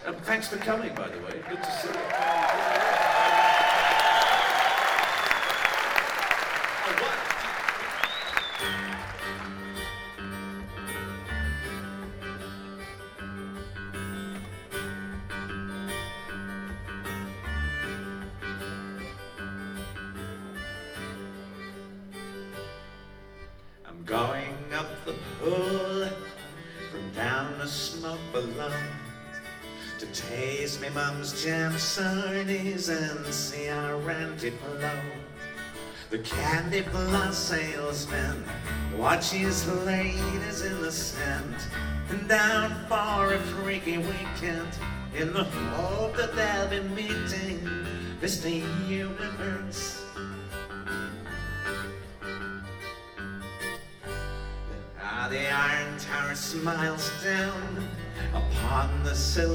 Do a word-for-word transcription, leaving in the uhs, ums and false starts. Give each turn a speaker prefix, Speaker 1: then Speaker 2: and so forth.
Speaker 1: Um, thanks for coming, by the way. Good to see you. Oh, what? I'm going up the pool from down the smoke below to taste me mum's jam sarnies and see our rented below. The candy floss salesman watches ladies in the sand and down for a freaky weekend in the hope that they'll be meeting Mister Universe. Ah, the Iron Tower smiles down upon the silver